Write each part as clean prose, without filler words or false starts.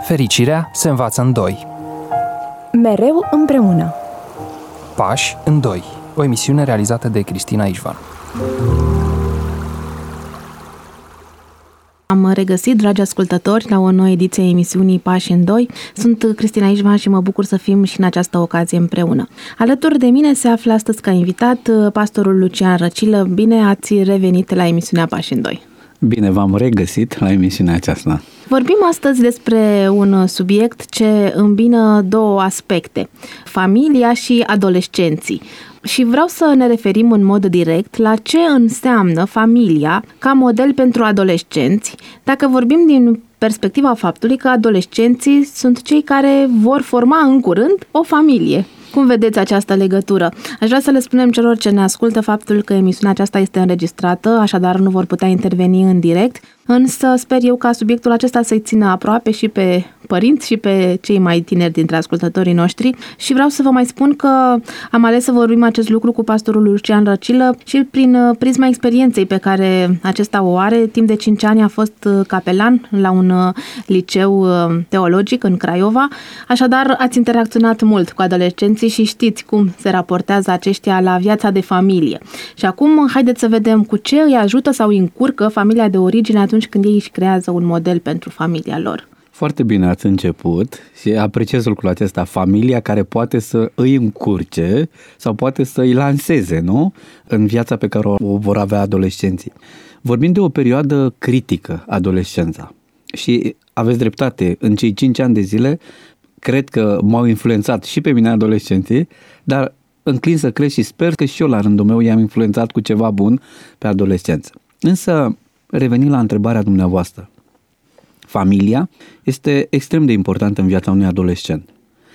Fericirea se învață în doi. Mereu împreună. Pași în doi. O emisiune realizată de Cristina Ișvan. Am regăsit, dragi ascultători, la o nouă ediție a emisiunii Pași în doi. Sunt Cristina Ișvan și mă bucur să fim și în această ocazie împreună. Alături de mine se află astăzi ca invitat pastorul Lucian Răcilă. Bine ați revenit la emisiunea Pași în doi. Bine v-am regăsit la emisiunea aceasta. Vorbim astăzi despre un subiect ce îmbină două aspecte, familia și adolescenții. Și vreau să ne referim în mod direct la ce înseamnă familia ca model pentru adolescenți, dacă vorbim din perspectiva faptului că adolescenții sunt cei care vor forma în curând o familie. Cum vedeți această legătură? Aș vrea să le spunem celor ce ne ascultă faptul că emisiunea aceasta este înregistrată, așadar nu vor putea interveni în direct, însă sper eu ca subiectul acesta să-i țină aproape și pe părinți și pe cei mai tineri dintre ascultătorii noștri și vreau să vă mai spun că am ales să vorbim acest lucru cu pastorul Lucian Răcilă și prin prisma experienței pe care acesta o are. Timp de 5 ani a fost capelan la un liceu teologic în Craiova, așadar ați interacționat mult cu adolescenții și știți cum se raportează aceștia la viața de familie. Și acum haideți să vedem cu ce îi ajută sau îi încurcă familia de origine atunci când ei își creează un model pentru familia lor. Foarte bine ați început și apreciez lucrul acesta, familia care poate să îi încurce sau poate să îi lanseze, nu? În viața pe care o vor avea adolescenții. Vorbim de o perioadă critică, adolescența. Și aveți dreptate, în cei 5 ani de zile, cred că m-au influențat și pe mine adolescenții, dar înclin să cred și sper că și eu la rândul meu i-am influențat cu ceva bun pe adolescență. Însă, revenind la întrebarea dumneavoastră, familia este extrem de importantă în viața unui adolescent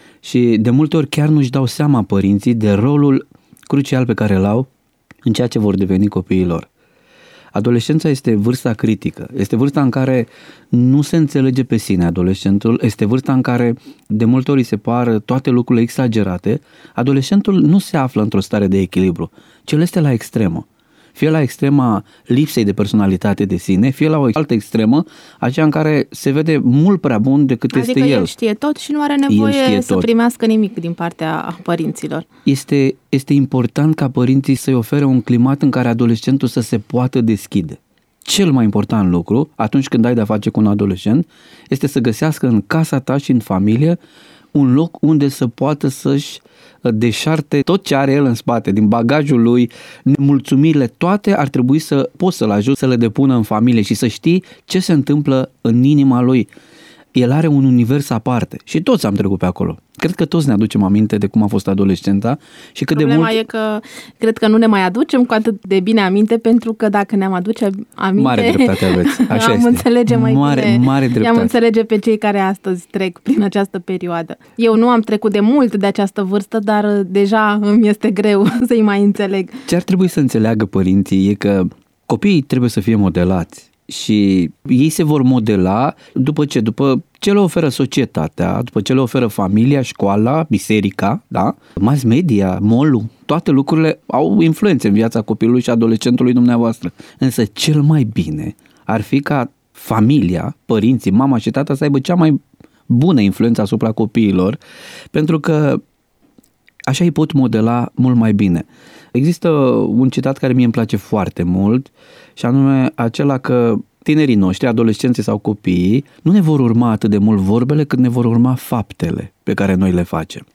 și de multe ori chiar nu-și dau seama părinții de rolul crucial pe care îl au în ceea ce vor deveni copiii lor. Adolescența este vârsta critică, este vârsta în care nu se înțelege pe sine adolescentul, este vârsta în care de multe ori se par toate lucrurile exagerate. Adolescentul nu se află într-o stare de echilibru, ci el este la extremă. Fie la extrema lipsei de personalitate de sine, fie la o altă extremă, aceea în care se vede mult prea bun decât este el. Adică el știe tot și nu are nevoie să primească nimic din partea părinților. Este important ca părinții să-i ofere un climat în care adolescentul să se poată deschide. Cel mai important lucru, atunci când ai de-a face cu un adolescent, este să găsească în casa ta și în familie un loc unde să poată să-și deșarte tot ce are el în spate, din bagajul lui, nemulțumirile, toate ar trebui să poți să-l ajut să le depună în familie și să știi ce se întâmplă în inima lui. El are un univers aparte și toți am trecut pe acolo. Cred că toți ne aducem aminte de cum a fost adolescența și cât Problema de mult... e că cred că nu ne mai aducem cu atât de bine aminte, pentru că dacă ne-am aduce aminte... Mare dreptate aveți, așa am este. Înțelege mai bine. Mare dreptate. I-am înțelege pe cei care astăzi trec prin această perioadă. Eu nu am trecut de mult de această vârstă, dar deja îmi este greu să-i mai înțeleg. Ce ar trebui să înțeleagă părinții e că copiii trebuie să fie modelați. Și ei se vor modela după ce? După ce le oferă societatea, după ce le oferă familia, școala, biserica, da? Mass media, mall-ul, toate lucrurile au influențe în viața copilului și adolescentului dumneavoastră. Însă cel mai bine ar fi ca familia, părinții, mama și tata să aibă cea mai bună influență asupra copiilor, pentru că așa îi pot modela mult mai bine. Există un citat care mie îmi place foarte mult și anume acela că tinerii noștri, adolescenții sau copiii, nu ne vor urma atât de mult vorbele cât ne vor urma faptele pe care noi le facem.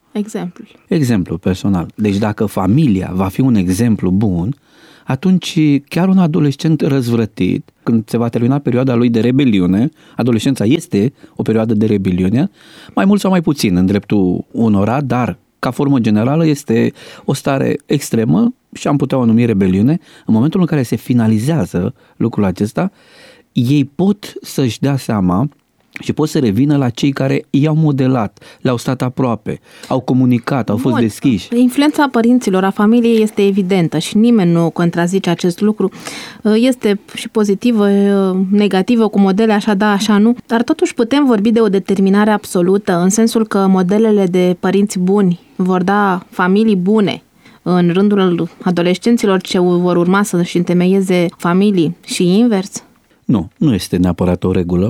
Exemplu personal. Deci dacă familia va fi un exemplu bun, atunci chiar un adolescent răzvrătit, când se va termina perioada lui de rebeliune, adolescența este o perioadă de rebeliune, mai mult sau mai puțin în dreptul unora, dar ca formă generală este o stare extremă și am putea o numi rebeliune. În momentul în care se finalizează lucrul acesta, ei pot să-și dea seama și pot să revină la cei care i-au modelat, le-au stat aproape, au comunicat, au fost deschiși. Influența părinților, a familiei este evidentă și nimeni nu contrazice acest lucru. Este și pozitivă, negativă, cu modele așa da, așa nu, dar totuși putem vorbi de o determinare absolută, în sensul că modelele de părinți buni vor da familii bune în rândul adolescenților ce vor urma să-și întemeieze familii și invers? Nu este neapărat o regulă.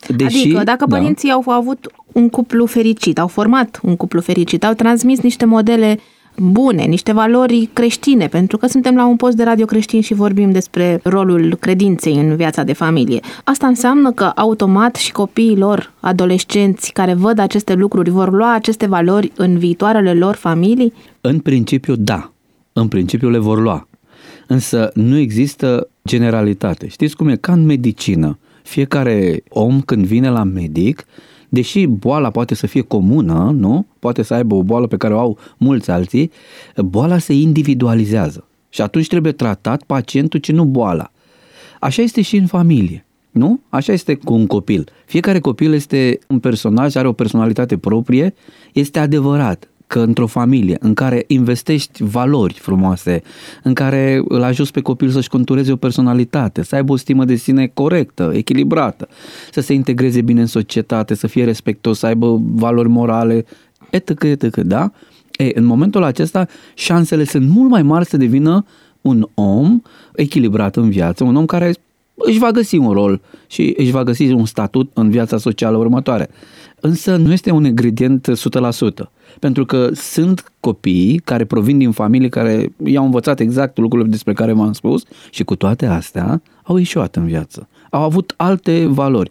Adică dacă părinții au avut un cuplu fericit, au format un cuplu fericit, au transmis niște modele bune, niște valori creștine, pentru că suntem la un post de radio creștin și vorbim despre rolul credinței în viața de familie. Asta înseamnă că automat și copiii lor, adolescenți care văd aceste lucruri, vor lua aceste valori în viitoarele lor familii? În principiu, da. În principiu le vor lua. Însă nu există generalitate. Știți cum e? Ca în medicină. Fiecare om când vine la medic, deși boala poate să fie comună, nu? Poate să aibă o boală pe care o au mulți alții, boala se individualizează. Și atunci trebuie tratat pacientul, ci nu boala. Așa este și în familie, nu? Așa este cu un copil. Fiecare copil este un personaj, are o personalitate proprie, este adevărat că într-o familie în care investești valori frumoase, în care îl ajuți pe copil să-și contureze o personalitate, să aibă o stimă de sine corectă, echilibrată, să se integreze bine în societate, să fie respectos, să aibă valori morale, etc., da? În momentul acesta, șansele sunt mult mai mari să devină un om echilibrat în viață, un om care își va găsi un rol și își va găsi un statut în viața socială următoare. Însă nu este un ingredient 100%, pentru că sunt copii care provin din familii care i-au învățat exact lucrurile despre care v-am spus și cu toate astea au ieșuat în viață, au avut alte valori.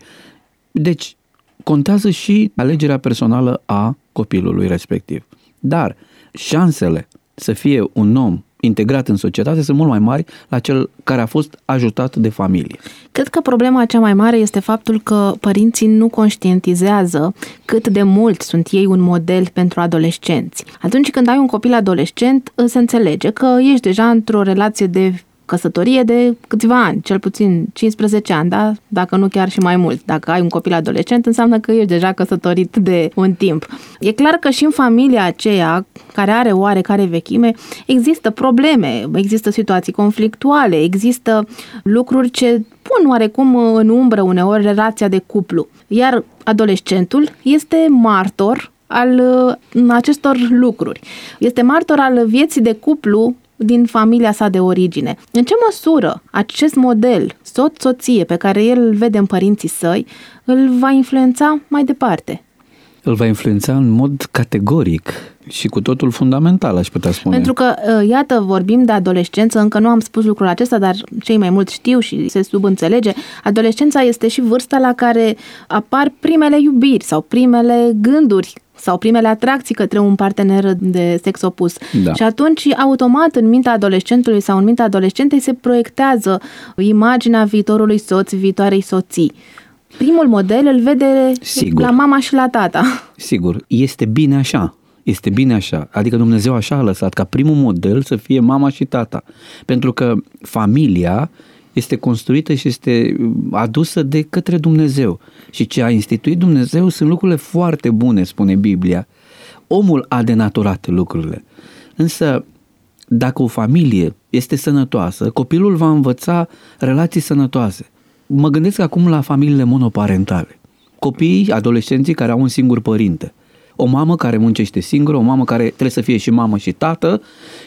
Deci contează și alegerea personală a copilului respectiv. Dar șansele să fie un om integrat în societate sunt mult mai mari la cel care a fost ajutat de familie. Cred că problema cea mai mare este faptul că părinții nu conștientizează cât de mult sunt ei un model pentru adolescenți. Atunci când ai un copil adolescent, se înțelege că ești deja într-o relație de căsătorie de câțiva ani, cel puțin 15 ani, da? Dacă nu chiar și mai mult. Dacă ai un copil adolescent, înseamnă că ești deja căsătorit de un timp. E clar că și în familia aceea, care are oarecare vechime, există probleme, există situații conflictuale, există lucruri ce pun oarecum în umbră uneori relația de cuplu. Iar adolescentul este martor al acestor lucruri. Este martor al vieții de cuplu din familia sa de origine. În ce măsură acest model soț-soție pe care el îl vede în părinții săi îl va influența mai departe? Îl va influența în mod categoric și cu totul fundamental, aș putea spune. Pentru că, iată, vorbim de adolescență, încă nu am spus lucrul acesta, dar cei mai mulți știu și se subînțelege. Adolescența este și vârsta la care apar primele iubiri sau primele gânduri sau primele atracții către un partener de sex opus. Da. Și atunci, automat, în mintea adolescentului sau în mintea adolescentei se proiectează imaginea viitorului soț, viitoarei soții. Primul model îl vede la mama și la tata. Sigur, este bine așa. Este bine așa. Adică Dumnezeu așa a lăsat ca primul model să fie mama și tata. Pentru că familia este construită și este adusă de către Dumnezeu. Și ce a instituit Dumnezeu sunt lucrurile foarte bune, spune Biblia. Omul a denaturat lucrurile. Însă, dacă o familie este sănătoasă, copilul va învăța relații sănătoase. Mă gândesc acum la familiile monoparentale. Copiii, adolescenții care au un singur părinte. O mamă care muncește singură, o mamă care trebuie să fie și mamă și tată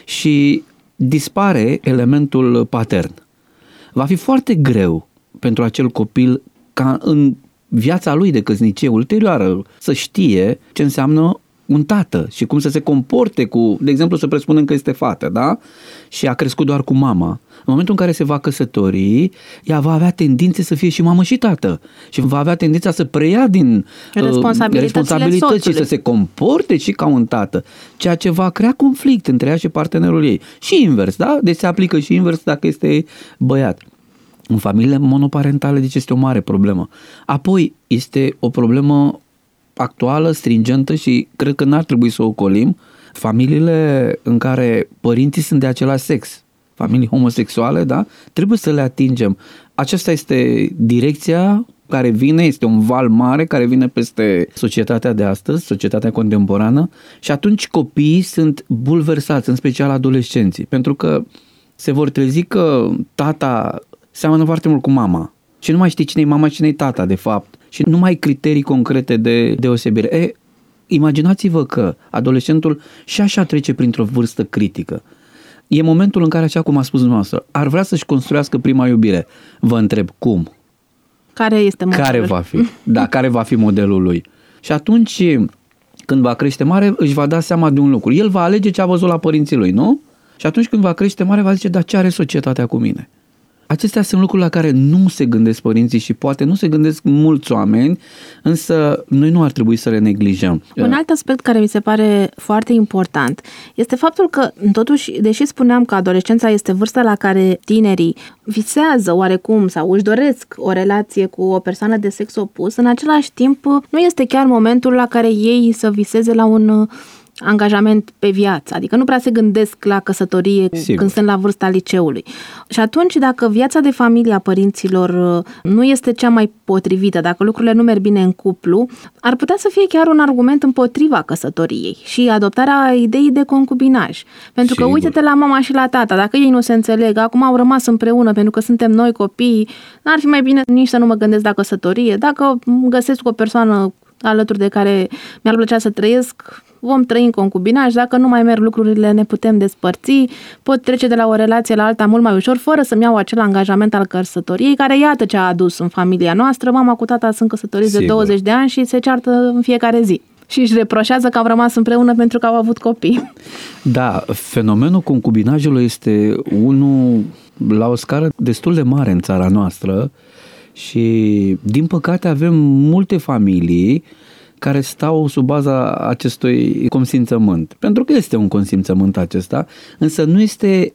și dispare elementul patern. Va fi foarte greu pentru acel copil ca în viața lui de căsnicie ulterioară să știe ce înseamnă un tată și cum să se comporte cu, de exemplu, să presupunem că este fată, da? Și a crescut doar cu mama. În momentul în care se va căsători, ea va avea tendințe să fie și mamă și tată și va avea tendința să preia din responsabilități și să se comporte și ca un tată, ceea ce va crea conflict între ea și partenerul ei. Și invers, da? Deci se aplică și invers dacă este băiat. În familiile monoparentale, deci este o mare problemă. Apoi este o problemă actuală, stringentă și cred că n-ar trebui să o ocolim, familiile în care părinții sunt de același sex, familii homosexuale, da? Trebuie să le atingem. Aceasta este direcția care vine, este un val mare care vine peste societatea de astăzi, societatea contemporană și atunci copiii sunt bulversați, în special adolescenții, pentru că se vor trezi că tata seamănă foarte mult cu mama și nu mai știi cine e mama și cine e tata, de fapt. Și nu mai ai criterii concrete de deosebire. Imaginați-vă că adolescentul și așa trece printr-o vârstă critică. E momentul în care, așa cum a spus dumneavoastră, ar vrea să-și construiască prima iubire. Vă întreb cum? Care este modelul? Care va fi? Da, care va fi modelul lui. Și atunci, când va crește mare, își va da seama de un lucru. El va alege ce a văzut la părinții lui, nu? Și atunci când va crește mare, va zice, dar ce are societatea cu mine? Acestea sunt lucruri la care nu se gândesc părinții și poate nu se gândesc mulți oameni, însă noi nu ar trebui să le neglijăm. Un alt aspect care mi se pare foarte important este faptul că, totuși, deși spuneam că adolescența este vârsta la care tinerii visează oarecum sau își doresc o relație cu o persoană de sex opus, în același timp nu este chiar momentul la care ei să viseze la un angajament pe viață, adică nu prea se gândesc la căsătorie când sunt la vârsta liceului. Și atunci, dacă viața de familie a părinților nu este cea mai potrivită, dacă lucrurile nu merg bine în cuplu, ar putea să fie chiar un argument împotriva căsătoriei și adoptarea ideii de concubinaj. Pentru că uite-te la mama și la tata, dacă ei nu se înțeleg, acum au rămas împreună pentru că suntem noi copii, n-ar fi mai bine nici să nu mă gândesc la căsătorie. Dacă găsesc o persoană alături de care mi-ar plăcea să trăiesc, vom trăi în concubinaj, dacă nu mai merg lucrurile, ne putem despărți, pot trece de la o relație la alta mult mai ușor, fără să-mi iau acel angajament al căsătoriei, care iată ce a adus în familia noastră. Mama cu tata sunt căsătoriți de 20 de ani și se ceartă în fiecare zi. Și își reproșează că au rămas împreună pentru că au avut copii. Da, fenomenul concubinajului este unul la o scară destul de mare în țara noastră și, din păcate, avem multe familii care stau sub baza acestui consimțământ. Pentru că este un consimțământ acesta, însă nu este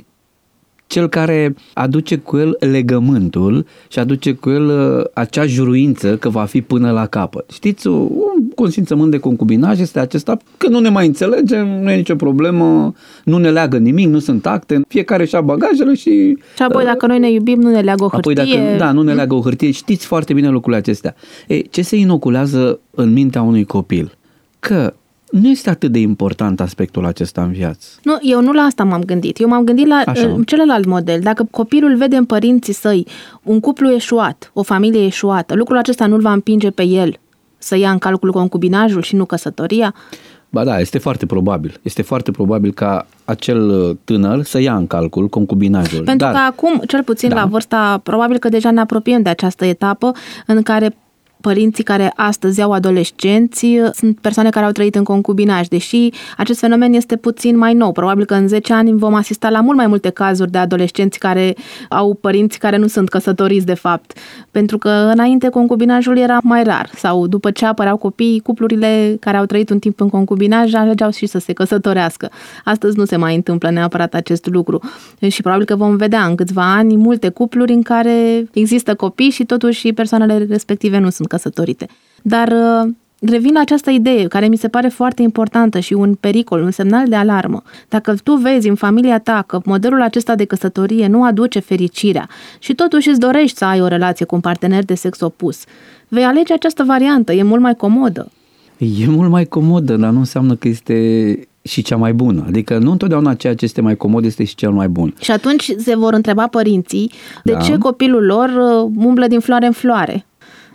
cel care aduce cu el legământul și aduce cu el acea juruință că va fi până la capăt. Știți, un consimțământ de concubinaj este acesta că nu ne mai înțelegem, nu e nicio problemă, nu ne leagă nimic, nu sunt acte, fiecare și-a bagajele și... Și apoi dacă noi ne iubim, nu ne leagă o hârtie. Nu ne leagă o hârtie. Știți foarte bine lucrurile acestea. Ce se inoculează în mintea unui copil? Că nu este atât de important aspectul acesta în viață. Nu, eu nu la asta m-am gândit. Eu m-am gândit la celălalt model. Dacă copilul vede în părinții săi un cuplu eșuat, o familie eșuată, lucrul acesta nu-l va împinge pe el să ia în calcul concubinajul și nu căsătoria? Ba da, este foarte probabil. Este foarte probabil ca acel tânăr să ia în calcul concubinajul. Pentru că acum, cel puțin la vârsta, probabil că deja ne apropiem de această etapă în care părinții care astăzi au adolescenți sunt persoane care au trăit în concubinaj, deși acest fenomen este puțin mai nou. Probabil că în 10 ani vom asista la mult mai multe cazuri de adolescenți care au părinți care nu sunt căsătoriți de fapt. Pentru că înainte concubinajul era mai rar sau după ce apăreau copiii, cuplurile care au trăit un timp în concubinaj alegeau și să se căsătorească. Astăzi nu se mai întâmplă neapărat acest lucru și probabil că vom vedea în câțiva ani multe cupluri în care există copii și totuși persoanele respective nu sunt căsătorite. Dar revin la această idee care mi se pare foarte importantă și un pericol, un semnal de alarmă. Dacă tu vezi în familia ta că modelul acesta de căsătorie nu aduce fericirea și totuși îți dorești să ai o relație cu un partener de sex opus, vei alege această variantă, e mult mai comodă. E mult mai comodă, dar nu înseamnă că este și cea mai bună. Adică nu întotdeauna ceea ce este mai comod este și cel mai bun. Și atunci se vor întreba părinții de ce copilul lor umblă din floare în floare.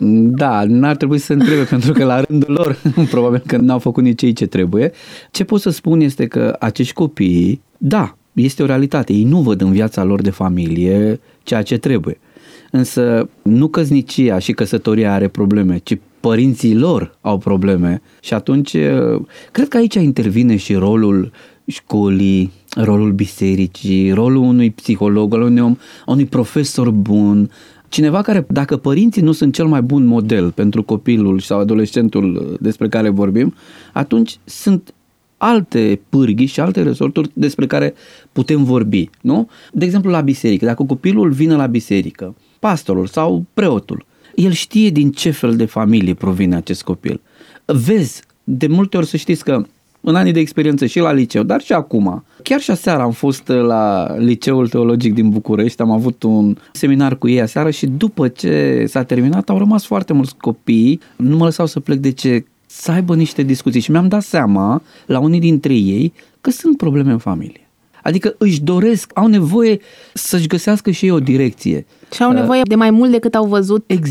Da, n-ar trebui să se întrebe pentru că la rândul lor probabil că n-au făcut nici ei ce trebuie. Ce pot să spun este că acești copii, da, este o realitate, ei nu văd în viața lor de familie ceea ce trebuie. Însă nu căsnicia și căsătoria are probleme, ci părinții lor au probleme și atunci cred că aici intervine și rolul școlii, rolul bisericii, rolul unui psiholog, rolul unui profesor bun, cineva care, dacă părinții nu sunt cel mai bun model pentru copilul sau adolescentul despre care vorbim, atunci sunt alte pârghii și alte resorturi despre care putem vorbi, nu? De exemplu, la biserică, dacă copilul vine la biserică, pastorul sau preotul, el știe din ce fel de familie provine acest copil. Vezi, de multe ori să știți că în anii de experiență și la liceu, dar și acum. Chiar și aseară am fost la Liceul Teologic din București, am avut un seminar cu ei aseară și după ce s-a terminat au rămas foarte mulți copii, nu mă lăsau să plec de ce, să aibă niște discuții și mi-am dat seama la unii dintre ei că sunt probleme în familie. Adică își doresc, au nevoie să-și găsească și ei o direcție. Și au nevoie de mai mult decât au văzut. Exact.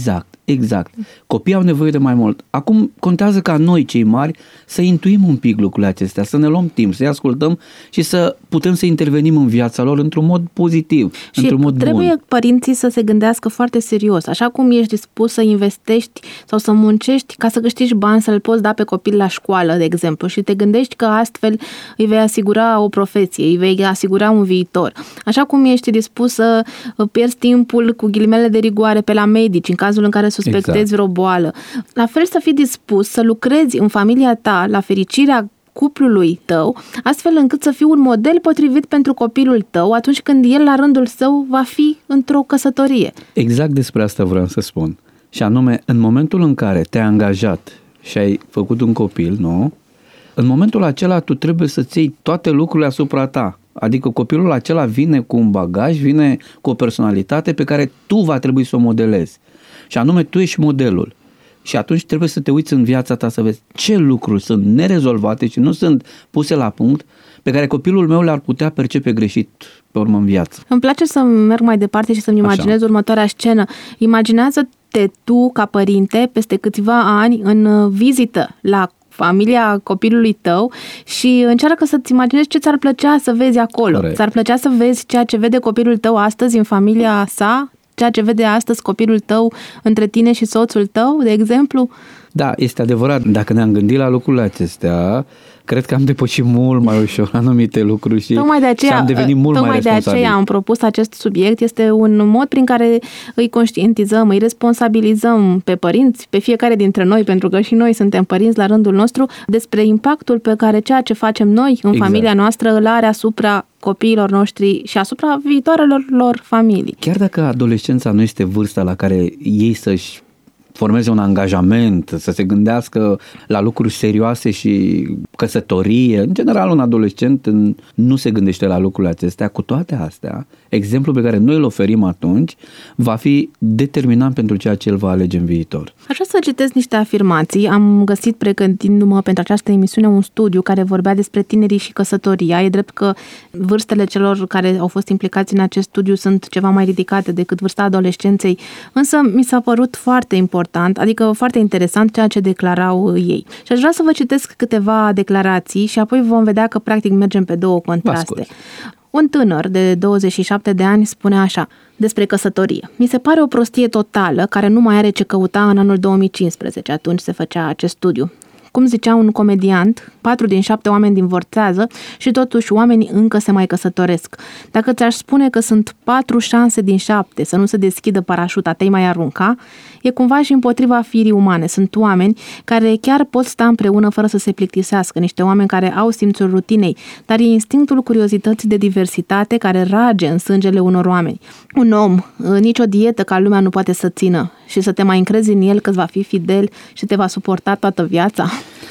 Exact. Copiii au nevoie de mai mult. Acum contează ca noi, cei mari, să intuim un pic lucrurile acestea, să ne luăm timp, să-i ascultăm și să putem să intervenim în viața lor într-un mod pozitiv, și într-un mod trebuie bun. părinții să se gândească foarte serios. Așa cum ești dispus să investești sau să muncești ca să câștigi bani, să-l poți da pe copil la școală, de exemplu, și te gândești că astfel îi vei asigura o profesie, îi vei asigura un viitor. Așa cum ești dispus să pierzi timpul cu ghilimele de rigoare pe la medici în cazul în care suspectezi vreo boală. La fel să fii dispus să lucrezi în familia ta la fericirea cuplului tău, astfel încât să fii un model potrivit pentru copilul tău atunci când el la rândul său va fi într-o căsătorie. Exact despre asta vreau să spun. Și anume, în momentul în care te-ai angajat și ai făcut un copil, nu? În momentul acela tu trebuie să-ți iei toate lucrurile asupra ta. Adică copilul acela vine cu un bagaj, vine cu o personalitate pe care tu va trebui să o modelezi. Și anume, tu ești modelul. Și atunci trebuie să te uiți în viața ta să vezi ce lucruri sunt nerezolvate și nu sunt puse la punct pe care copilul meu le-ar putea percepe greșit pe urmă în viață. Îmi place să merg mai departe și să-mi imaginez următoarea scenă. Imaginează-te tu ca părinte peste câțiva ani în vizită la familia copilului tău și încearcă să-ți imaginezi ce ți-ar plăcea să vezi acolo. Corect. Ți-ar plăcea să vezi ceea ce vede copilul tău astăzi în familia sa? Ceea ce vede astăzi copilul tău între tine și soțul tău, de exemplu? Da, este adevărat. Dacă ne-am gândit la lucrurile acestea, cred că am depășit mult mai ușor anumite lucruri și am devenit mult mai responsabil. De aceea am propus acest subiect. Este un mod prin care îi conștientizăm, îi responsabilizăm pe părinți, pe fiecare dintre noi, pentru că și noi suntem părinți la rândul nostru, despre impactul pe care ceea ce facem noi în familia noastră îl are asupra copiilor noștri și asupra viitoarelor lor familii. Chiar dacă adolescența nu este vârsta la care ei să-și formeze un angajament, să se gândească la lucruri serioase și căsătorie. În general, un adolescent nu se gândește la lucrurile acestea. Cu toate astea, exemplul pe care noi îl oferim atunci va fi determinant pentru ceea ce el va alege în viitor. Aș vrea să citesc niște afirmații. Am găsit, pregătindu-mă pentru această emisiune, un studiu care vorbea despre tinerii și căsătoria. E drept că vârstele celor care au fost implicați în acest studiu sunt ceva mai ridicate decât vârsta adolescenței, însă mi s-a părut foarte important, adică foarte interesant ceea ce declarau ei. Și aș vrea să vă citesc câteva declarații și apoi vom vedea că practic mergem pe două contraste. Un tânăr de 27 de ani spune așa despre căsătorie: mi se pare o prostie totală care nu mai are ce căuta în anul 2015, atunci se făcea acest studiu. Cum zicea un comediant, 4 din 7 oameni divorțează și totuși oamenii încă se mai căsătoresc. Dacă ți-aș spune că sunt 4 șanse din 7 să nu se deschidă parașuta, te-ai mai arunca, e cumva și împotriva firii umane. Sunt oameni care chiar pot sta împreună fără să se plictisească, niște oameni care au simțul rutinei, dar e instinctul curiozității de diversitate care rage în sângele unor oameni. Un om, nicio dietă ca lumea nu poate să țină și să te mai încrezi în el că îți va fi fidel și te va suporta toată viața.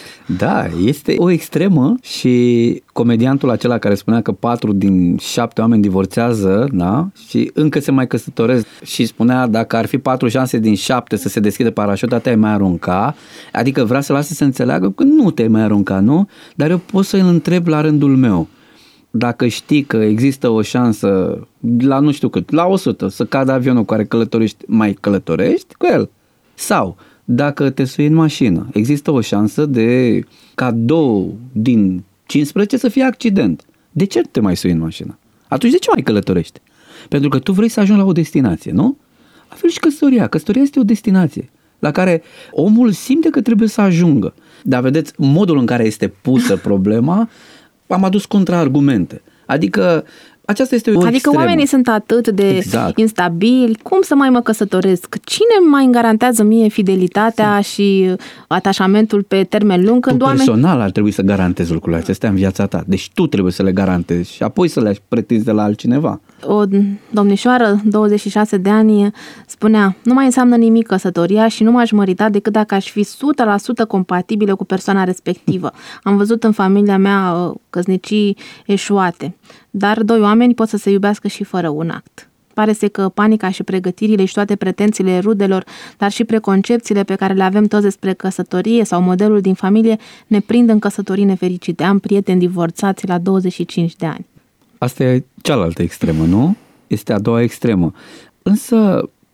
Da, este o extremă și comediantul acela care spunea că 4 din 7 oameni divorțează, da, și încă se mai căsătoresc și spunea dacă ar fi 4 șanse din 7 să se deschide parașuta, te-ai mai arunca, adică vrea să lasă să înțeleagă că nu te-ai mai arunca, nu? Dar eu pot să îl întreb la rândul meu. Dacă știi că există o șansă la nu știu cât, la 100 să cadă avionul cu care călătorești, mai călătorești cu el? Sau dacă te sui în mașină, există o șansă de ca 2 din 15 să fie accident. De ce te mai sui în mașină? Atunci de ce mai călătorești? Pentru că tu vrei să ajungi la o destinație, nu? La fel și căsătoria. Căsătoria este o destinație la care omul simte că trebuie să ajungă. Dar vedeți, modul în care este pusă problema, am adus contraargumente. Adică aceasta este o extremă. Oamenii sunt atât de instabili, cum să mai mă căsătoresc? Cine mai garantează mie fidelitatea și atașamentul pe termen lung? Când personal ar trebui să garantezi lucrurile acestea în viața ta. Deci tu trebuie să le garantezi și apoi să le pretinzi de la altcineva. O domnișoară, 26 de ani, spunea: nu mai înseamnă nimic căsătoria și nu m-aș mărita decât dacă aș fi 100% compatibilă cu persoana respectivă. Am văzut în familia mea căsnicii eșuate, dar 2 oameni pot să se iubească și fără un act. Pare să că panica și pregătirile și toate pretențiile rudelor, dar și preconcepțiile pe care le avem toți despre căsătorie sau modelul din familie ne prind în căsătorii nefericite. Am prieteni divorțați la 25 de ani. Asta e cealaltă extremă, nu? Este a doua extremă. Însă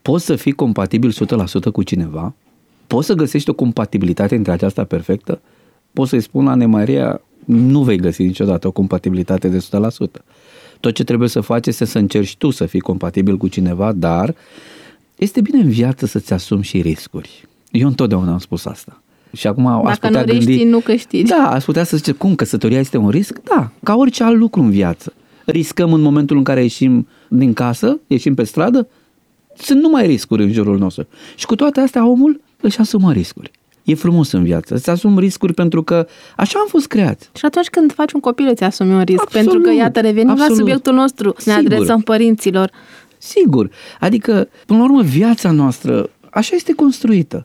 Poți să fii compatibil 100% cu cineva? Poți să găsești o compatibilitate între aceasta perfectă? Poți să-i spun, Ane Maria, nu vei găsi niciodată o compatibilitate de 100%. Tot ce trebuie să faci este să încerci tu să fii compatibil cu cineva, dar este bine în viață să-ți asumi și riscuri. Eu întotdeauna am spus asta. Și acum ați putea nu riști, gândi, nu câștigi. Da, ați putea să zice, cum, căsătoria este un risc? Da, ca orice alt lucru în viață. Riscăm în momentul în care ieșim din casă, ieșim pe stradă, sunt numai riscuri în jurul nostru. Și cu toate astea omul își asumă riscuri. E frumos în viață, îți asumi riscuri pentru că așa am fost creați. Și atunci când faci un copil îți asumi un risc, Absolut, pentru că iată revenim la subiectul nostru, ne Sigur. adresăm părinților. Sigur, adică până la urmă viața noastră așa este construită.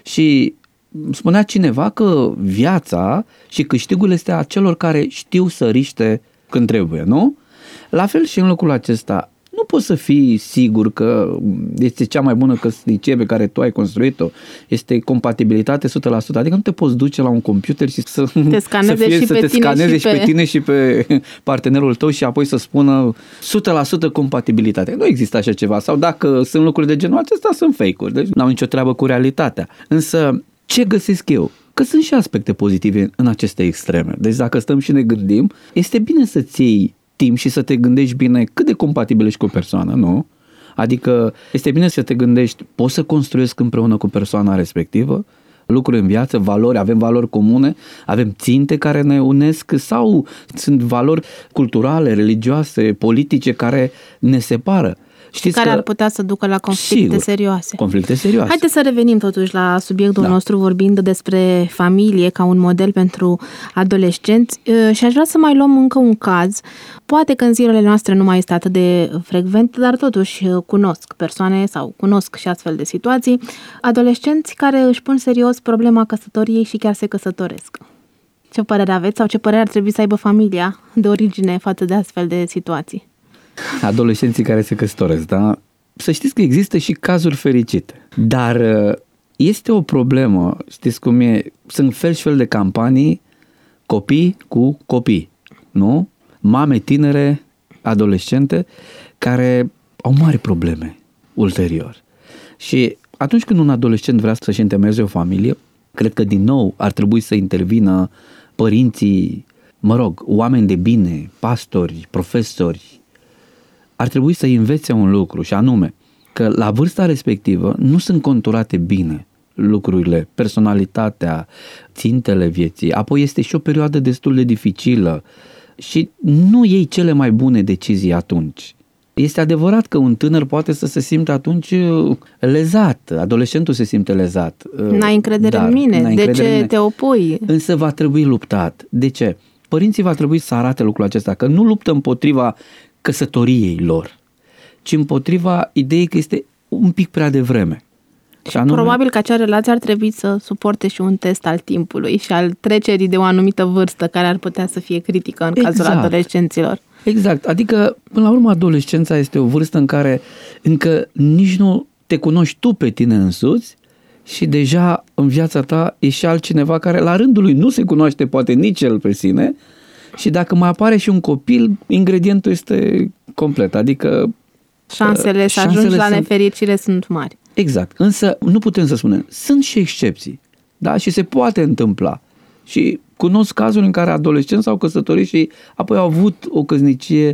Și spunea cineva că viața și câștigul este a celor care știu să riște când trebuie, nu? La fel și în locul acesta, nu poți să fii sigur că este cea mai bună căsnicie pe care tu ai construit-o, este compatibilitate 100%, adică nu te poți duce la un computer și să te scaneze și pe tine și pe partenerul tău și apoi să spună 100% compatibilitate. Nu există așa ceva, sau dacă sunt lucruri de genul acesta, sunt fake-uri, deci nu au nicio treabă cu realitatea. Însă, ce găsesc eu? Că sunt și aspecte pozitive în aceste extreme. Deci dacă stăm și ne gândim, este bine să-ți iei timp și să te gândești bine cât de compatibil ești cu o persoană, nu? Adică este bine să te gândești, poți să construiesc împreună cu persoana respectivă lucruri în viață, valori, avem valori comune, avem ținte care ne unesc sau sunt valori culturale, religioase, politice care ne separă. Știți care că ar putea să ducă la conflicte serioase. Conflicte serioase. Haideți să revenim totuși la subiectul nostru, vorbind despre familie ca un model pentru adolescenți, și aș vrea să mai luăm încă un caz. Poate că în zilele noastre nu mai este atât de frecvent, dar totuși cunosc persoane sau cunosc și astfel de situații, adolescenți care își pun serios problema căsătoriei și chiar se căsătoresc. Ce părere aveți sau ce părere ar trebui să aibă familia de origine față de astfel de situații? Adolescenții care se căsătoresc, da? Să știți că există și cazuri fericite. Dar este o problemă, știți cum e? Sunt fel și fel de campanii, copii cu copii, nu? Mame tinere, adolescente, care au mari probleme ulterior. Și atunci când un adolescent vrea să-și întemeieze o familie, cred că din nou ar trebui să intervină părinții, oameni de bine, pastori, profesori. Ar trebui să învețe un lucru, și anume că la vârsta respectivă nu sunt conturate bine lucrurile, personalitatea, țintele vieții, apoi este și o perioadă destul de dificilă și nu iei cele mai bune decizii atunci. Este adevărat că un tânăr poate să se simtă atunci lezat, adolescentul se simte lezat. N-ai încredere în mine, de ce te opui? Însă va trebui luptat. De ce? Părinții va trebui să arate lucrul acesta, că nu luptă împotriva căsătoriei lor, ci împotriva ideii că este un pic prea devreme. Și anume, probabil că acea relație ar trebui să suporte și un test al timpului și al trecerii de o anumită vârstă care ar putea să fie critică în cazul adolescenților. Exact, adică până la urmă adolescența este o vârstă în care încă nici nu te cunoști tu pe tine însuți și deja în viața ta e și altcineva care la rândul lui nu se cunoaște poate nici el pe sine. Și dacă mai apare și un copil, ingredientul este complet, adică șansele să ajungi la nefericire sunt mari. Exact, însă nu putem să spunem, sunt și excepții, da? Și se poate întâmpla. Și cunosc cazuri în care adolescenți s-au căsătorit și apoi au avut o căsnicie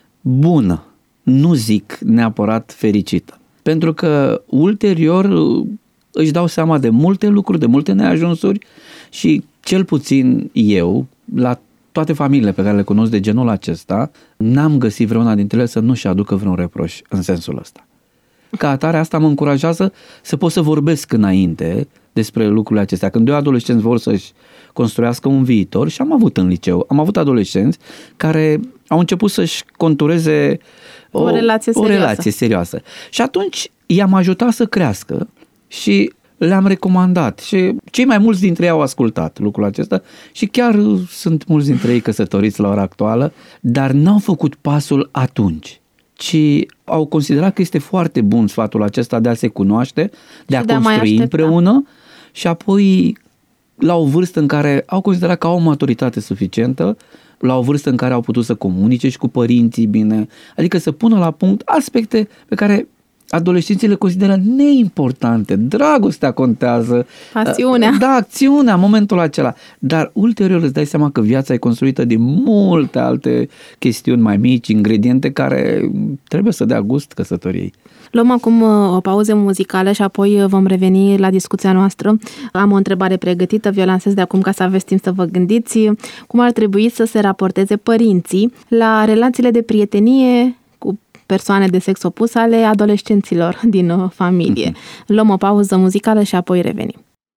bună, nu zic neapărat fericită. Pentru că ulterior își dau seama de multe lucruri, de multe neajunsuri și cel puțin eu, la toate familiile pe care le cunosc de genul acesta, n-am găsit vreuna dintre ele să nu-și aducă vreun reproș în sensul ăsta. Ca atare, asta mă încurajează să pot să vorbesc înainte despre lucrurile acestea. Când doi adolescenți vor să-și construiască un viitor, și am avut în liceu, am avut adolescenți care au început să-și contureze o relație serioasă. Și atunci i-am ajutat să crească și le-am recomandat și cei mai mulți dintre ei au ascultat lucrul acesta și chiar sunt mulți dintre ei căsătoriți la ora actuală, dar n-au făcut pasul atunci, ci au considerat că este foarte bun sfatul acesta de a se cunoaște, de a construi împreună și apoi la o vârstă în care au considerat că au o maturitate suficientă, la o vârstă în care au putut să comunice și cu părinții bine, adică să pună la punct aspecte pe care adolescenții le consideră neimportante. Dragostea contează. Pasiunea. Da, acțiunea, momentul acela. Dar ulterior îți dai seama că viața e construită din multe alte chestiuni mai mici, ingrediente care trebuie să dea gust căsătoriei. Luăm acum o pauză muzicală și apoi vom reveni la discuția noastră. Am o întrebare pregătită, vi-o lansez de acum ca să aveți timp să vă gândiți. Cum ar trebui să se raporteze părinții la relațiile de prietenie cu persoane de sex opus ale adolescenților din familie? Luăm o pauză muzicală și apoi revenim.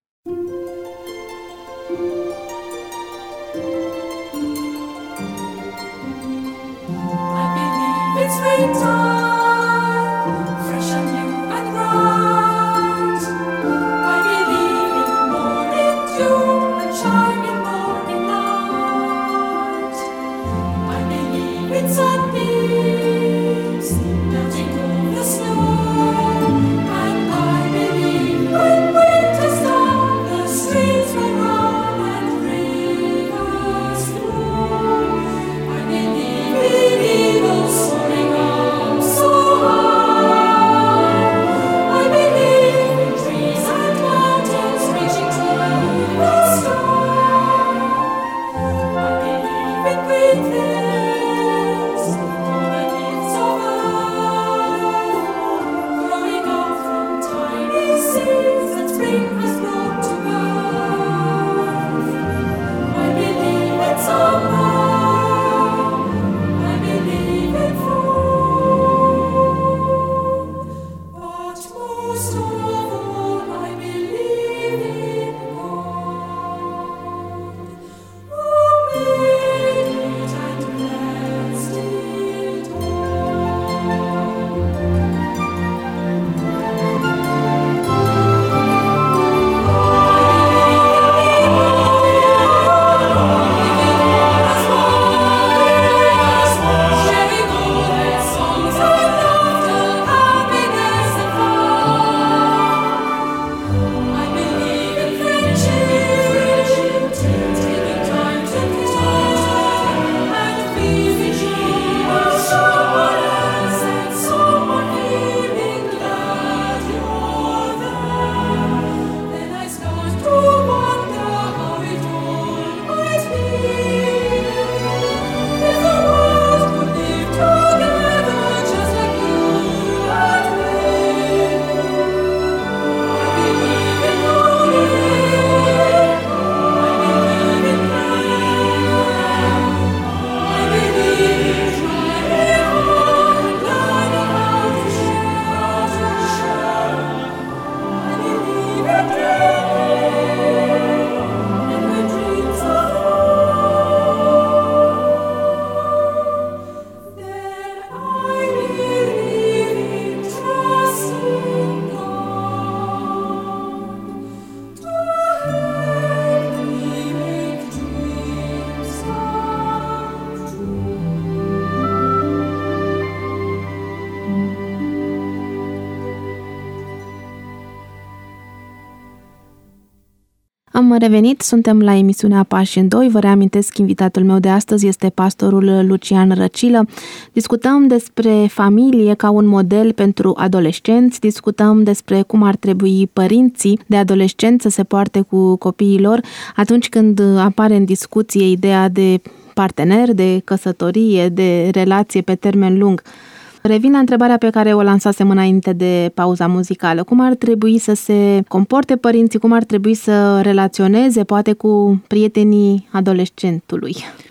Am revenit, suntem la emisiunea Pași în Doi. Vă reamintesc, invitatul meu de astăzi este pastorul Lucian Răcilă. Discutăm despre familie ca un model pentru adolescenți, discutăm despre cum ar trebui părinții de adolescenți să se poarte cu copiii lor atunci când apare în discuție ideea de partener, de căsătorie, de relație pe termen lung. Revin la întrebarea pe care o lansasem înainte de pauza muzicală. Cum ar trebui să se comporte părinții, cum ar trebui să relaționeze poate cu prietenii adolescentului?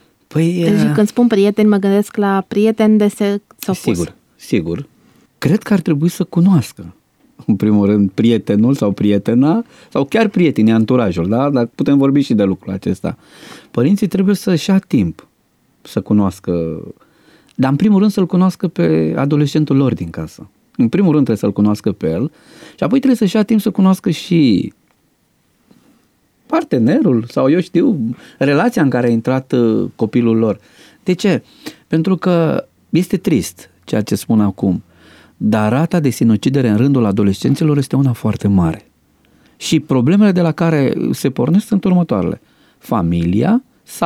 Deci când spun prieteni, mă gândesc la prieteni de sex opus. Sigur. Cred că ar trebui să cunoască, în primul rând, prietenul sau prietena, sau chiar prietenii, anturajul, da? Dar putem vorbi și de lucrul acesta. Părinții trebuie să-și ia timp să cunoască. Dar în primul rând să-l cunoască pe adolescentul lor din casă. În primul rând trebuie să-l cunoască pe el și apoi trebuie să-și ia timp să cunoască și partenerul sau eu știu, relația în care a intrat copilul lor. De ce? Pentru că este trist ceea ce spun acum, dar rata de sinucidere în rândul adolescenților este una foarte mare. Și problemele de la care se pornesc sunt următoarele. Familia sau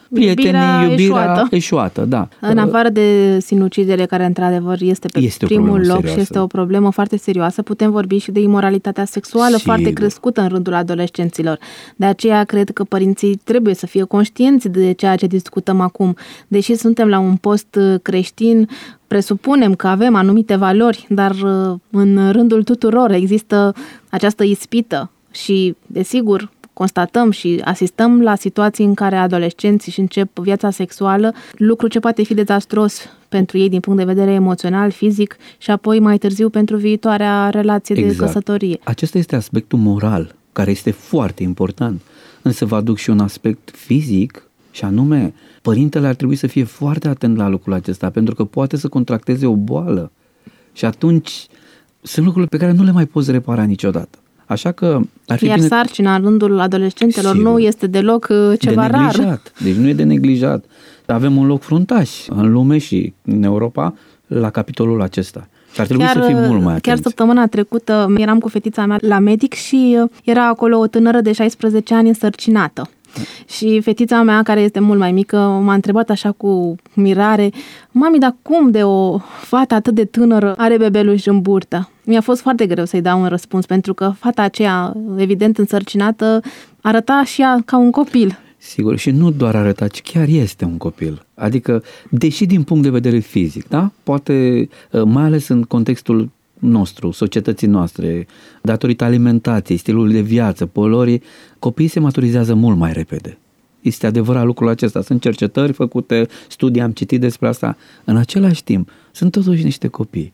prietenii, iubirea eșuată, da. În afară de sinucidere, care într-adevăr este pe primul loc și este o problemă foarte serioasă, putem vorbi și de imoralitatea sexuală foarte crescută în rândul adolescenților. De aceea cred că părinții trebuie să fie conștienți de ceea ce discutăm acum. Deși suntem la un post creștin, presupunem că avem anumite valori, dar în rândul tuturor există această ispită și, desigur, constatăm și asistăm la situații în care adolescenții își încep viața sexuală, lucru ce poate fi dezastruos pentru ei din punct de vedere emoțional, fizic și apoi mai târziu pentru viitoarea relație de căsătorie. Acesta este aspectul moral, care este foarte important, însă vă aduc și un aspect fizic, și anume, părintele ar trebui să fie foarte atent la lucrul acesta, pentru că poate să contracteze o boală și atunci sunt lucruri pe care nu le mai poți repara niciodată. Așa că ar fi Iar bine... sarcina în rândul adolescentelor nu este deloc ceva rar. Deci nu e de neglijat. Avem un loc fruntaș în lume și în Europa la capitolul acesta. Și ar trebui să fim mult mai atenți. Chiar săptămâna trecută eram cu fetița mea la medic și era acolo o tânără de 16 ani însărcinată. Și fetița mea, care este mult mai mică, m-a întrebat așa cu mirare: mami, dar cum de o fată atât de tânără are bebeluș în burtă? Mi-a fost foarte greu să-i dau un răspuns, pentru că fata aceea, evident însărcinată, arăta și ea ca un copil. Sigur, și nu doar arăta, ci chiar este un copil. Adică, deși din punct de vedere fizic, da? Poate, mai ales în contextul nostru, societății noastre, datorită alimentației, stilului de viață, polorii, copiii se maturizează mult mai repede. Este adevărat lucrul acesta. Sunt cercetări făcute, studii, am citit despre asta. În același timp, sunt totuși niște copii.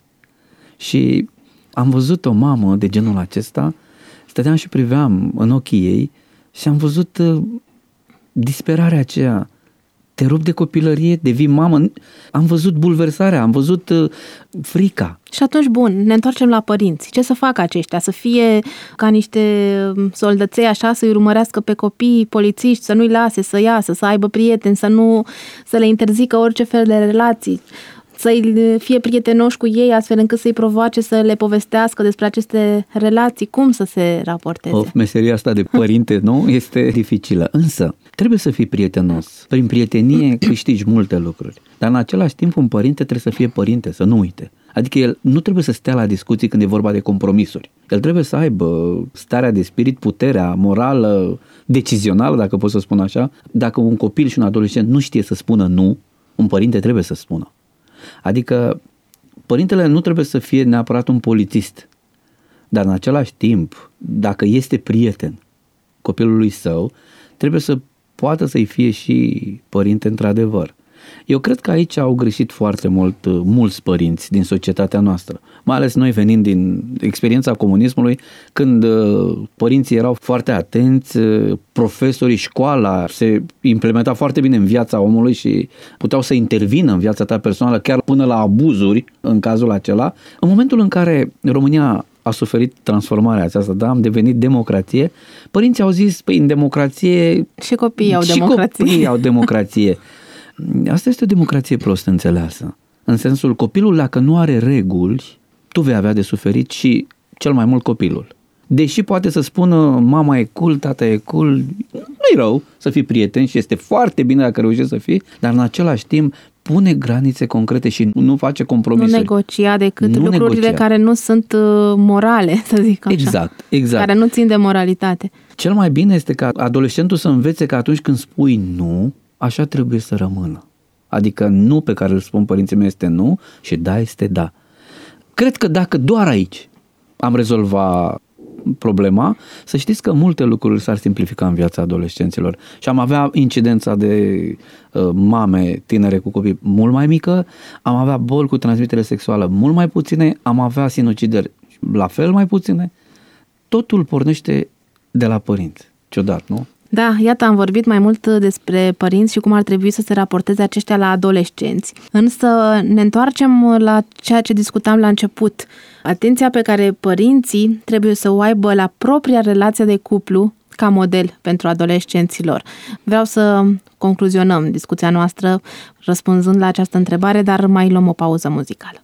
Și am văzut o mamă de genul acesta, stăteam și priveam în ochii ei și am văzut disperarea aceea. Te rup de copilărie, devii mamă. Am văzut bulversarea, am văzut frica. Și atunci, bun, ne întoarcem la părinți. Ce să facă aceștia? Să fie ca niște soldăței așa, să-i urmărească pe copii polițiști, să nu-i lase să iasă, să aibă prieteni, să le interzică orice fel de relații, să-i fie prietenoși cu ei, astfel încât să-i provoace să le povestească despre aceste relații, cum să se raporteze. Meseria asta de părinte, nu? Este dificilă, însă trebuie să fii prietenos. Prin prietenie câștigi multe lucruri, dar în același timp un părinte trebuie să fie părinte, să nu uite. Adică el nu trebuie să stea la discuții când e vorba de compromisuri. El trebuie să aibă starea de spirit, puterea morală, decizională, dacă pot să spun așa. Dacă un copil și un adolescent nu știe să spună nu, un părinte trebuie să spună. Adică părintele nu trebuie să fie neapărat un polițist, dar în același timp, dacă este prieten copilului său, trebuie să poată să-i fie și părinte într-adevăr. Eu cred că aici au greșit foarte mulți părinți din societatea noastră, mai ales noi venind din experiența comunismului, când părinții erau foarte atenți, profesorii, școala se implementa foarte bine în viața omului și puteau să intervină în viața ta personală, chiar până la abuzuri în cazul acela. În momentul în care România a suferit transformarea aceasta, da? Am devenit democrație, părinții au zis, păi în democrație... Și copiii au democrație. Asta este o democrație prost înțeleasă. În sensul, copilul, dacă nu are reguli, tu vei avea de suferit și cel mai mult copilul. Deși poate să spună mama e cool, tata e cool, nu-i rău să fii prieten și este foarte bine dacă reușești să fii, dar în același timp pune granițe concrete și nu face compromisuri. Nu negocia decât lucrurile care nu sunt morale, să zic așa. Exact. Care nu țin de moralitate. Cel mai bine este ca adolescentul să învețe că atunci când spui nu, așa trebuie să rămână. Adică nu pe care îl spun părinții mei este nu și da este da. Cred că dacă doar aici am rezolvat problema, să știți că multe lucruri s-ar simplifica în viața adolescenților și am avea incidența de mame tinere cu copii mult mai mică, am avea boli cu transmitere sexuală mult mai puține, am avea sinucideri la fel mai puține. Totul pornește de la părinți. Ciudat, nu? Da, iată, am vorbit mai mult despre părinți și cum ar trebui să se raporteze aceștia la adolescenți. Însă ne întoarcem la ceea ce discutam la început. Atenția pe care părinții trebuie să o aibă la propria relație de cuplu ca model pentru adolescenților. Vreau să concluzionăm discuția noastră răspunzând la această întrebare, dar mai luăm o pauză muzicală.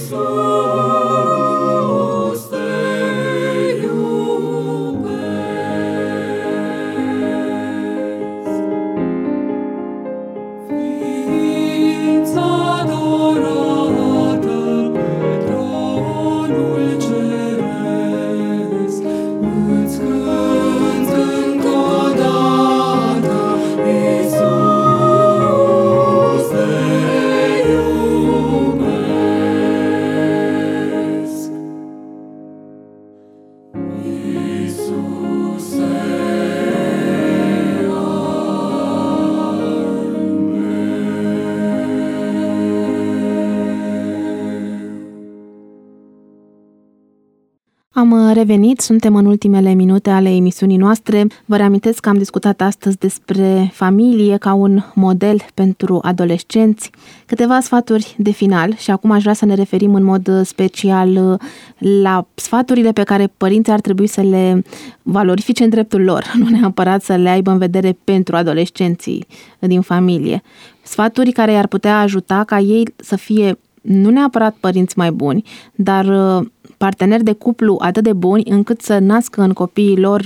Am revenit, suntem în ultimele minute ale emisiunii noastre. Vă reamintesc că am discutat astăzi despre familie ca un model pentru adolescenți. Câteva sfaturi de final și acum aș vrea să ne referim în mod special la sfaturile pe care părinții ar trebui să le valorifice în dreptul lor, nu neapărat să le aibă în vedere pentru adolescenții din familie. Sfaturi care i-ar putea ajuta ca ei să fie nu neapărat părinți mai buni, dar parteneri de cuplu atât de buni încât să nască în copiii lor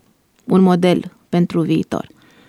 un model pentru viitor.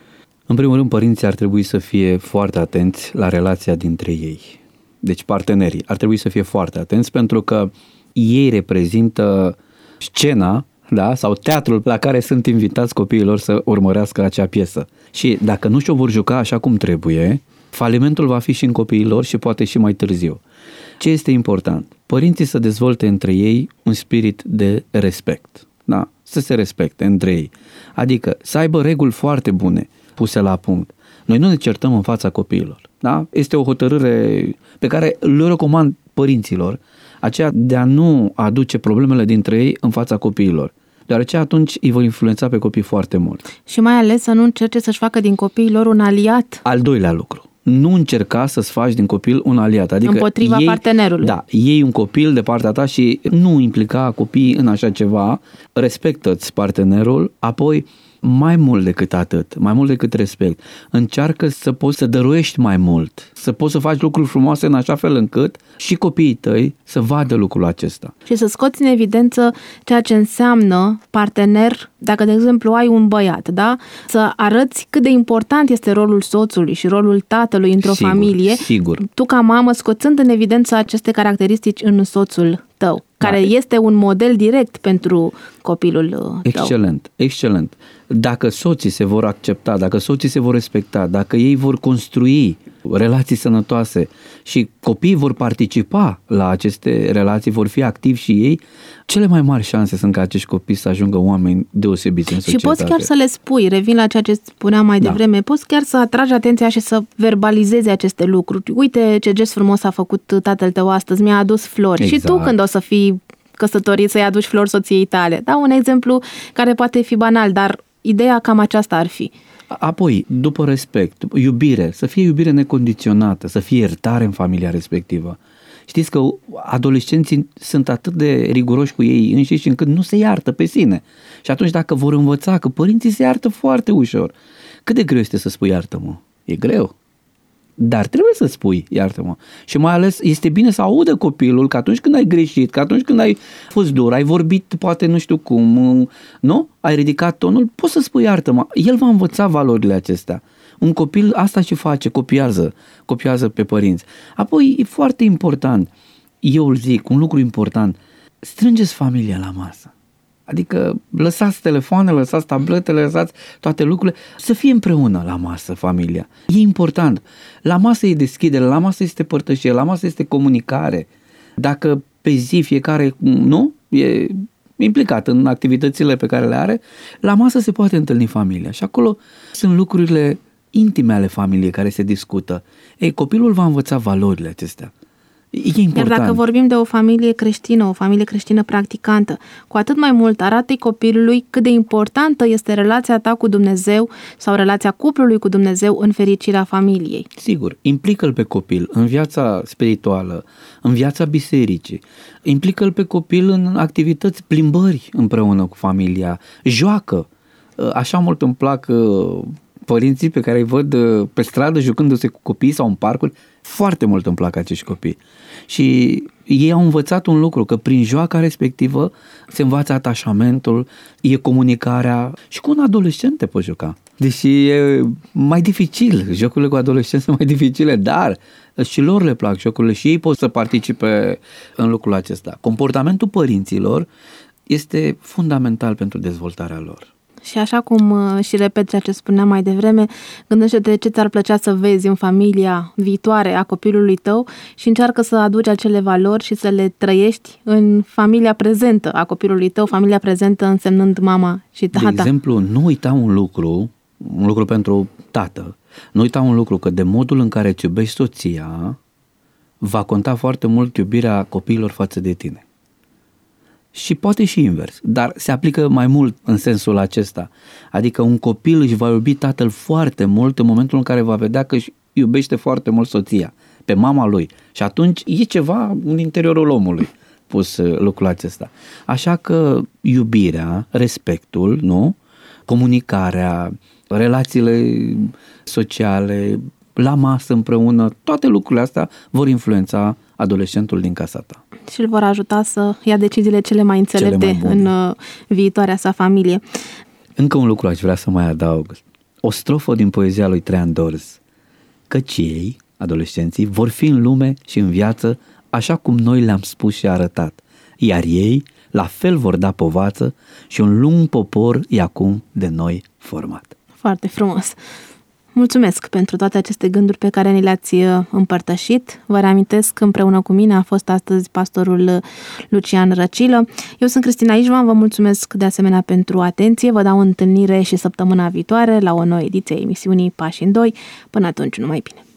În primul rând, părinții ar trebui să fie foarte atenți la relația dintre ei. Deci partenerii ar trebui să fie foarte atenți pentru că ei reprezintă scena, da, sau teatrul la care sunt invitați copiilor să urmărească acea piesă. Și dacă nu și-o vor juca așa cum trebuie, falimentul va fi și în copiii lor și poate și mai târziu. Ce este important? Părinții să dezvolte între ei un spirit de respect, da? Să se respecte între ei. Adică să aibă reguli foarte bune puse la punct. Noi nu ne certăm în fața copiilor, da? Este o hotărâre pe care le recomand părinților, aceea de a nu aduce problemele dintre ei în fața copiilor, deoarece atunci îi vor influența pe copii foarte mult. Și mai ales să nu încerce să-și facă din copiii lor un aliat. Al doilea lucru. Nu încerca să-ți faci din copil un aliat. Adică împotriva partenerului. Da, iei un copil de partea ta și nu implica copiii în așa ceva, respectă-ți partenerul, apoi mai mult decât atât, mai mult decât respect, încearcă să poți să dăruiești mai mult, să poți să faci lucruri frumoase în așa fel încât și copiii tăi să vadă lucrul acesta. Și să scoți în evidență ceea ce înseamnă partener, dacă de exemplu ai un băiat, da? Să arăți cât de important este rolul soțului și rolul tatălui într-o familie. Sigur. Tu ca mamă scoțând în evidență aceste caracteristici în soțul tău, care este un model direct pentru copilul tău. Excelent, excelent. Dacă soții se vor accepta, dacă soții se vor respecta, dacă ei vor construi relații sănătoase și copiii vor participa la aceste relații, vor fi activi și ei, cele mai mari șanse sunt ca acești copii să ajungă oameni deosebiți în societate. Și poți chiar să le spui, revin la ceea ce spuneam mai devreme, poți chiar să atragi atenția și să verbalizezi aceste lucruri. Uite ce gest frumos a făcut tatăl tău astăzi, mi-a adus flori. Exact. Și tu când o să fii căsătorit să-i aduci flori soției tale. Da, un exemplu care poate fi banal, dar ideea cam aceasta ar fi. Apoi, după respect, iubire, să fie iubire necondiționată, să fie iertare în familia respectivă. Știți că adolescenții sunt atât de riguroși cu ei înșiși încât nu se iartă pe sine. Și atunci dacă vor învăța că părinții se iartă foarte ușor, cât de greu este să spui iartă-mă? E greu. Dar trebuie să spui, iartă-mă. Și mai ales este bine să audă copilul că atunci când ai greșit, că atunci când ai fost dur, ai vorbit poate nu știu cum, nu? Ai ridicat tonul, poți să spui iartă-mă. El va învăța valorile acestea. Un copil asta și face, copiază pe părinți. Apoi e foarte important, eu îl zic, un lucru important, strângeți familia la masă. Adică lăsați telefoanele, lăsați tabletele, lăsați toate lucrurile, să fie împreună la masă familia. E important. La masă e deschidere, la masă este părtășie, la masă este comunicare. Dacă pe zi fiecare nu e implicat în activitățile pe care le are, la masă se poate întâlni familia și acolo sunt lucrurile intime ale familiei care se discută. Ei, copilul va învăța valorile acestea. E important. Iar dacă vorbim de o familie creștină practicantă, cu atât mai mult arată copilului cât de importantă este relația ta cu Dumnezeu sau relația cuplului cu Dumnezeu în fericirea familiei. Sigur, implică-l pe copil în viața spirituală, în viața bisericii, implică-l pe copil în activități, plimbări împreună cu familia, joacă. Așa mult îmi plac părinții pe care îi văd pe stradă jucându-se cu copii sau în parcuri, foarte mult îmi plac acești copii. Și ei au învățat un lucru, că prin joaca respectivă se învață atașamentul, e comunicarea și cu un adolescent te poți juca. Deși e mai dificil, jocurile cu adolescenți sunt mai dificile, dar și lor le plac jocurile și ei pot să participe în lucrul acesta. Comportamentul părinților este fundamental pentru dezvoltarea lor. Și așa cum și repet ceea ce spuneam mai devreme, gândește-te ce ți-ar plăcea să vezi în familia viitoare a copilului tău și încearcă să aduci acele valori și să le trăiești în familia prezentă a copilului tău, familia prezentă însemnând mama și tata. De exemplu, nu uita un lucru pentru tată, nu uita un lucru, că de modul în care îți iubești soția va conta foarte mult iubirea copiilor față de tine. Și poate și invers, dar se aplică mai mult în sensul acesta. Adică un copil își va iubi tatăl foarte mult în momentul în care va vedea că își iubește foarte mult soția, pe mama lui. Și atunci e ceva în interiorul omului pus lucrul acesta. Așa că iubirea, respectul, nu? Comunicarea, relațiile sociale, la masă împreună, toate lucrurile astea vor influența adolescentul din casa ta. Și îl vor ajuta să ia deciziile cele mai înțelepte în viitoarea sa familie. Încă un lucru aș vrea să mai adaug. O strofă din poezia lui Traian Dorz. Căci ei, adolescenții, vor fi în lume și în viață așa cum noi le-am spus și arătat. Iar ei, la fel vor da povață și un lung popor e acum de noi format. Foarte frumos! Mulțumesc pentru toate aceste gânduri pe care ni le-ați împărtășit. Vă reamintesc că împreună cu mine a fost astăzi pastorul Lucian Răcilă. Eu sunt Cristina Ișvan, vă mulțumesc de asemenea pentru atenție. Vă dau întâlnire și săptămâna viitoare la o nouă ediție a emisiunii Pași în Doi. Până atunci, numai bine!